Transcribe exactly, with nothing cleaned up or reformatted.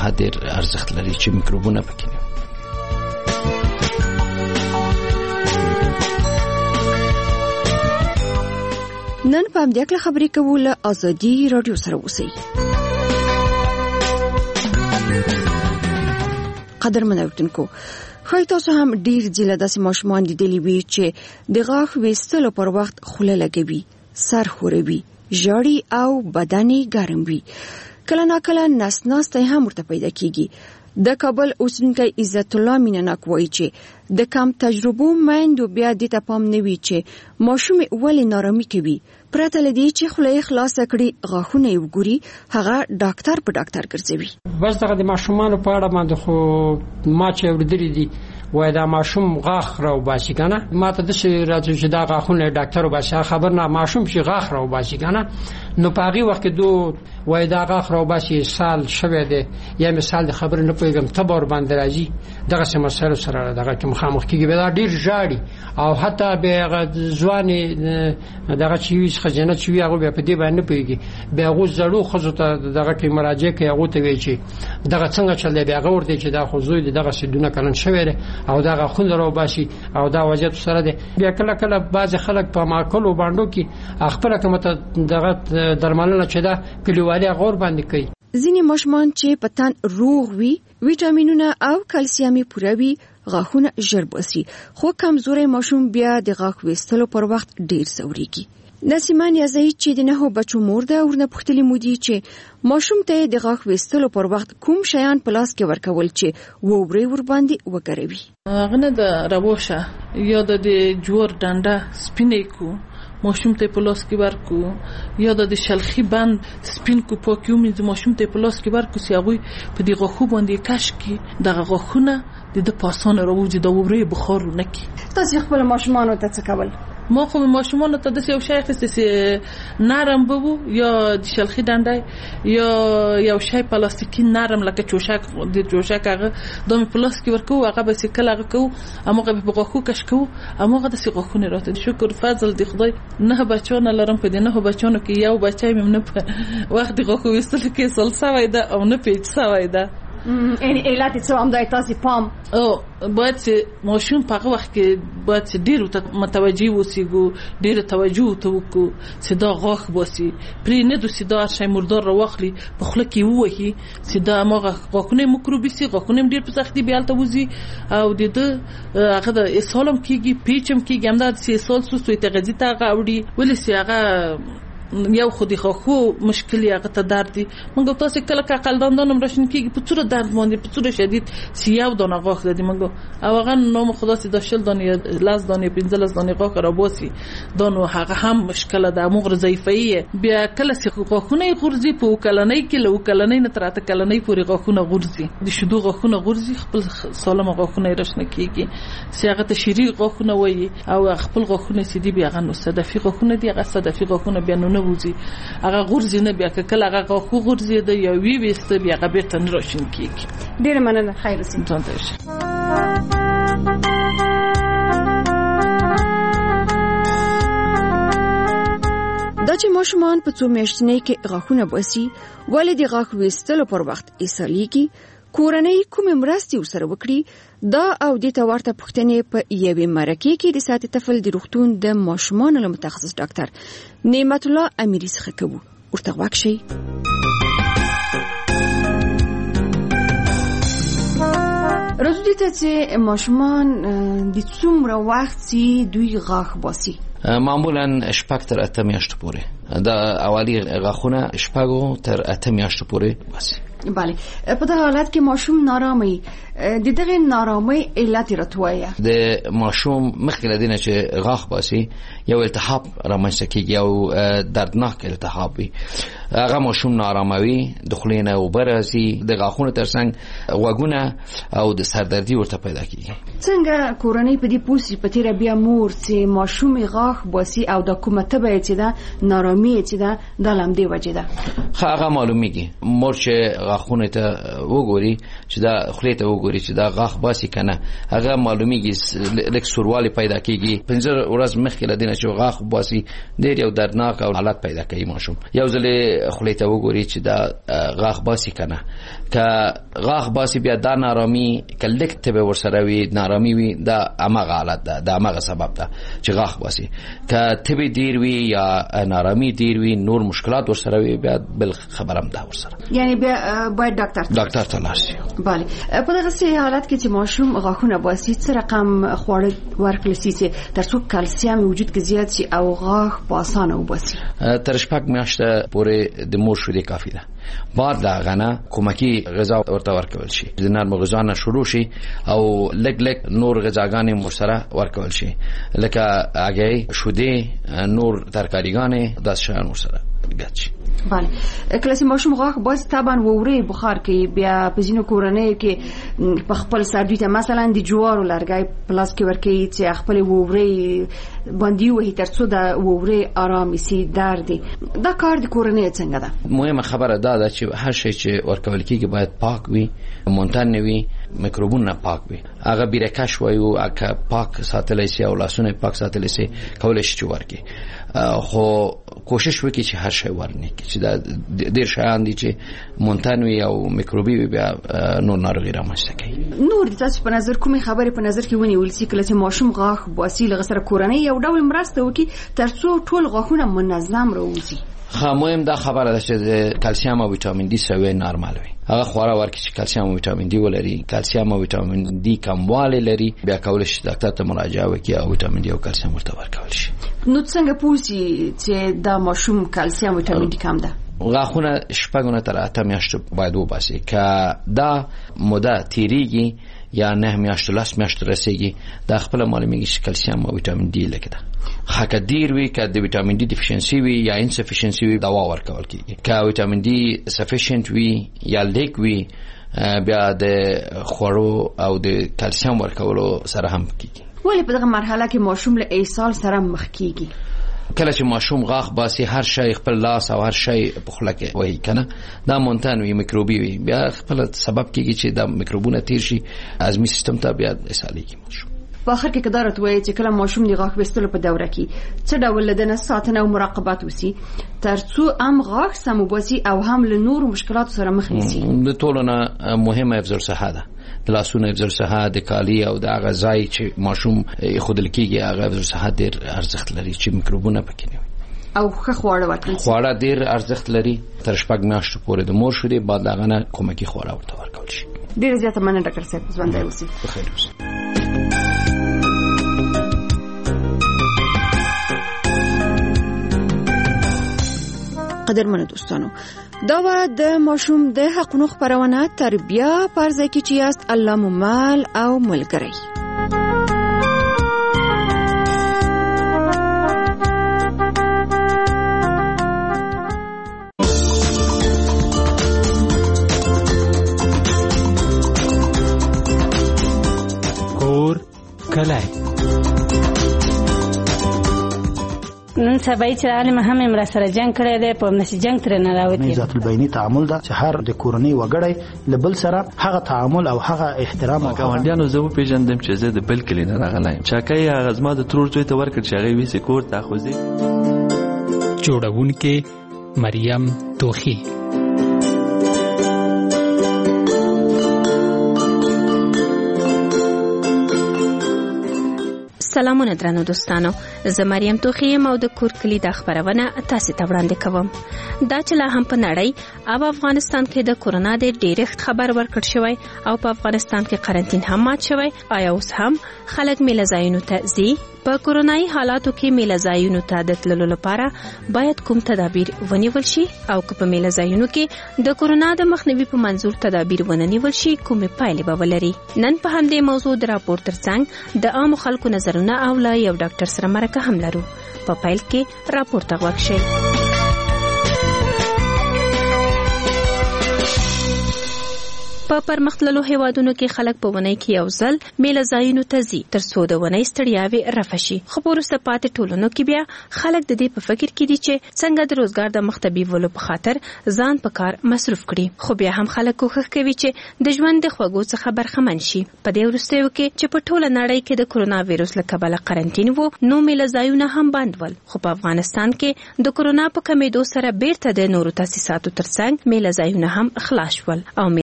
صحت ډېر ارزښت لري چې میکروبونه پکې نه. نن په همدې اړه خبرې کوو له ازادي رادیو سره اوسئ. قدرمن اوریدونکو، خو تاسو هم ډیر ځله داسې ماشومان لیدلي وي چې د غاښ ویستلو پر وخت خوله لګوي، سر ښوروي، ژاړي او بدن یې ګرم وي. کله ناکله نس ناستی هم ورته پیدا کیږي. د کابل اوسیدونکی عزت الله مینناک وایي چې د کم تجربو میندو بیا دې ته پام نه وي چې ماشوم ولې نارامي کوي، پرته له دې چې خوله یې خلاصه کړي غاښونه یې وګوري، هغه ډاکټر په ډاکټر ګرځوي. بس دغه د ماشومانو په اړه باندې خو ما چې اورېدلي دي وای دا ماشوم غاښ راو باسي کنه، ما ته د څه راځي چې دا غاښونه ډاکټر وباسي، خبر نه ماشوم چې غاښ راو باسي کنه. نو په هغه وخت کې دو وای دا غاښ راو باسي سال شوه دی یا مثال د خبر نه پوهیږم تبور باندې راځي دغه سم مسله سره دغه چې مخامخ کیږي به دا ډیر ژاړي او حتی به ځوان دغه چې ویش خزانه چې وی هغه په دې باندې پوهیږي به هغه زړو خزو ته دغه کې مراجعه کوي، هغه ته وی چې دغه څنګه چل دی هغه ورته چې دا خو زوی دغه سیدونه کلن شوی دی او دغه خوند راو باسي او دا وجه سره دی. بیا کله کله بعض خلک په ماکلو باندې کې خپل کومه دغه درملنه چې دا کلیوالي غور باندې کوي. ځینې ماشومان چې په تن روغ وي، ویټامینونه او کلسیم پوره وي، غاښونه ژر باسي، خو کمزوري ماشوم بیا د غاښ ویستلو پر وخت ډیر ځوريږي. نسیمه نیازی چې د نهو بچو مور ده ورنه پوښتلې مودي چې ماشوم ته د غاښ ویستلو پر وخت کوم شیان په لاس کې ورکول چې ووري ور باندې وګروي. هغه نه د راوشه یا د جوړ ډنډه سپینې کو ماشوم ته په لاس کې ورکو یا د شلخي بند سپین کو پاکیو مې ماشوم ته په لاس کې ورکو سی هغه په دې غاښو باندې کش کی دغه غاښونه د پاسانه راوځي د ووري بخار نه کی. تاسو خپل ماشومان ته څه کول؟ ما خو ماشومان ته د یو شی خسته نرم بو یا د شلخي ډنډه یا یو شی پلاستیکي نرم لکه چوشک د چوشک هغه د پلاس کې ورکو هغه به سکل هغه کو امغه به غاښو کش کو امغه د غاښونه راته. شکر فضل دی خدای نه بچونه لرم په دې نه بچونه کې یو بچای مې نه وخت غاښو وستل کې سلسه وای دا او نه پیچ سوای دا ان علت څه هم دای تاسو پام او باید ماشوم په هغه وخت کې باید ډیر متوجي وسیګو ډیر توجه ته وکړو چې دا غاښ باسي پرې نه د سیدا شی مردار راوخلي په خله کې ووهي سیدا ماغه غاښونه میکروبي سي غاښونه ډیر په سختي بیالته وزي او د هغه د اسالم کېږي پیچم کېږي هم دا سي سال سوسوي ته غزي ته غوړي ولې سي هغه یو خودی خو مشکلی هغه ته درد منګو تاسو کله کله دندانم راشن کیږي په څوره درد باندې په څوره شدید سیاو دونه غاښ ددی منګو او هغه نو خدا سي د شل دانې لاس دانې پنځلس دانې غاښ را بوسي دونو هغه هم مشکله ده مغر ضعیفه بیا کله سي غاښونه غورځي په کلنۍ کې لو کلنۍ نه تراته کلنۍ پورې غاښونه غورځي د شدو غاښونه غورځي خپل سالم غاښونه راشن کیږي سي هغه ته شری غاښونه وایي او خپل غاښونه سي دي بیا غنو صدفي غاښونه دي هغه صدفي غاښونه بیا نو وځي هغه غورځي نه بیا کله هغه غاښو غورځي د یو وی وست بیا هغه بیرته نه راشین کیږي. ډیر مننه خیر اوسئ. دا چې ماشومان په څو میاشتنۍ کې غاښونه باسي ولې د غاښ ویستلو پر وخت ایسالیږي، کورنۍ کومې مرستې ورسره وکړي، دا او د تورته پښتنې په یوې مرکه کې د ساتي طفل د روغتون د ماشومان له متخصص ډاکټر نعمت الله امیری څخه کوو. ورته واکشي. راځو ته چې ماشومان د څومره وخت سي دوی غاښ باسي؟ معمولا شپږ تر اته میاشتې پورې دا اولی غاښونه شپږ تر اته میاشتې پورې باسي. بله په دغه حالت کې ماشوم نارامي د دغه نارامي علت راتوي د ماشوم مخکې لدینه چې غاښ باسي یو التهاب رامنځته کیږي او دردناک التهاب وي هغه ماشوم ناراموي دخلینه او برازي د غاښونو ترڅنګ غوګونه او د سردردي ورته پیدا کیږي. څنګه کورنۍ په دې پوسی په تیر بیا مور چې ماشوم غاښ باسي او د کومه تبه چې دا نارامي چې دا د لمدې وجه ده هغه معلومیږي مور چې غاښونه ته وګوري چې دا خلی ته وګوري چې دا غاښ باسي کنه هغه معلومیږي لکه سوروالی پیدا کیږي پنځه ورځې مخکې لدینه چې غاښ باسي ډېر یو دردناک او حالت پیدا کوي ماشوم یو ځل خولې ته وګوري چې دا غاښ باسي کنه که غاښ باسي بیا دا نارامي کلکټیو ورسره وي نارامي وي دا امغه حالت ده دا امغه سبب ده چې غاښ باسي که تبي ډیر وي یا نارامي ډیر وي نور مشکلات ورسره وي بیا بل خبرم ده ورسره یعنی بیا باید ډاکټر ډاکټر ته لاړ شي. bale په دغه حالت کې چې ماشوم غاښونه باسي څه رقم خواړه ورکړل شي چې ترڅو کلسیم وجود کې زیات شي او غاښ په اسانه وباسي؟ تر شپږ میاشتې پورې د مور شیدې کافي ده. بعد دا غنه کومکی غذا ورته ورکول شي د نرم غذا نه شروع شي او لګ لګ نور غذاګانې مسره ورکول شي لکه هګۍ شیدې نور ترکاریګانې داس شان مسره ګچ. bale کله چې ماشوم غاښ باسي طبعا ووري بخار کوي بیا په ځینو کورنۍ کې په خپل سردی ته مثلا د جوارو لرګي پلاس کې ورکي چې خپل ووري باندې وهي ترڅو د ووري آرام شي درد دا کار د کورنۍ څنګه ده؟ مهمه خبره دا ده چې هر شی چې ورکول کیږي باید پاک وي مونتن وي میکروبونه پاک وي هغه بیرکش وایو هغه پاک ساتل شي او لاسونه پاک ساتل شي کولای شي چې ورکي خو کوشش وکړي چې هر شی ورنه چې دا ډیر شیان دي چې مونتن وي او میکروبي وي بیا نور ناروغي رامنځته کوي. نور د تاسو په نظر کومې خبرې په نظر کې ونیول شي کله چې ماشوم غاښ باسي لږ سره کورنۍ یو ډول مرسته وکړي ترڅو ټول غاښونه منظم راوځي؟ مهم دا خبره ده چې کلسیم او ویټامین ډي سوي نارمال وي هغه خورا ورکړي چې کلسیم او ویټامین ډي ولري کلسیم او ویټامین ډي کموالی لري بیا کولای شي ډاکټر ته مراجعه وکړي او ویټامین ډي او کلسیم ورته ورکول شي. نو څنګه پوښي چې دا ماشوم کلسیم او ویټامین ډي کم ده؟ غاښونه شپږونه تر اته میاشتو باید وباسي که دا موده تیریږي یا نه میاشتو لاس میاشتو رسیږي دا خپل معلومیږي چې کلسیم او ویټامین ډي لکه ده حق دیر وی که د ویټامین ډي ډیفیشنسي وي یا انسفیشنسي وي دوا ورکول کیږي که ویټامین ډي سفیشنت وي یا لیک وي بیا د خورو او د کلسیم ورکولو سره هم کیږي. ولې په دغه مرحله کې ماشوم له ایصال سره مخ کیږي؟ کله چې ماشوم غاښ باسي هر شی خپل لاس او هر شی په خوله کې وایي کنه دا مونتن وي میکروبي وي بیا خپل سبب کیږي چې دا میکروبونه تیر شي هضمي سیستم ته بیا اسهالېږي ماشوم. په اخر کې قدرت وایي چې کله ماشوم د غاښ وستلو په دوره کې څه ډول لدنه ساتنه او مراقبت وسی ترڅو هم غاښ سم وباسي او هم له نور مشکلاتو سره مخ نشي؟ د ټولو نه مهمه افزار صحه ده د لاسونو افزار صحه د کالی او د هغه ځای چې ماشوم خودل کېږي هغه افزار صحه ډېر ارزښت لري چې میکروبونه پکې نه وي او ښه خواړه ورکړي. خواړه ډېر ارزښت لري تر شپږ میاشتو پورې د مور شیدې بعد هغه نه کومکی خواړه ورته ورکول شي. ډېر زیاته مننه ډاکټر صاحب ژوندی اوسئ. بخیر اوسئ. قدرمنو دوستانو دا و د ماشوم د حقونو خبرونه تربیه پرځای کې چې یاست الله ممل او ملګری. کور کلای نن سبا چې عالم هم امر سره جنگ کړی دی په نشي جنگ تر نه راوتی. ذات البینی تعامل دا چې هر د کورنۍ وګړی لبل سره هغه تعامل او هغه احترام او ګاونډیانو زه پیژندم چې زه د بل کلی نه راغلایم چاکای هغه زما د ترور زوی ته ورکړ چې هغه ویسه کور ته خوځي. جوړونکې مریم توخی. سلامونه درنو دوستانو زه مریم توخی یم او د کور کلی د خبرونه تاسو ته وړاندې کوم. دا چې لا هم په نړۍ او افغانستان کې د کورونا د ډیرښت خبر ورکړ شوی او په افغانستان کې قرنټین هم مات شوی آیا اوس هم خلک میله ځایونو ته ځي؟ په کورونایي حالاتو کې میله ځایونو ته د تللو لپاره باید کوم تدابیر ونیول شي او که په میله ځایونو کې د کورونا د مخنیوي په منظور تدابیر ونیول شي کومې پایلې به ولري؟ نن په همدې موضوع د راپور ترڅنګ د عامو خلکو نظرونه او له یو ډاکټر سره مرکه هم لرو. په پیل کې راپور ته غوږ شئ. په پرمختللو هیوادونو کې خلک په ونې کې یو ځل میله ځایونو ته ځي تر څو د ونې ستړیاوې رفع شي. خو وروسته پاتې ټولنو کې بیا خلک د دې په فکر کې دي چې څنګه د روزګار د مخ ته بیولو په خاطر ځان په کار مصروف کړي. خو بیا هم خلک کوښښ کوي چې د ژوند د خوږو څخه برخمن شي. په دې وروستیو کې چې په ټوله نړۍ کې د کرونا وایرس له کبله قرنټین وو نو میله ځایونه هم بند ول. خو په افغانستان کې د کرونا په کمیدو سره بیرته د نورو تاسیساتو ترڅنګ میله ځایونه هم خلاص ول او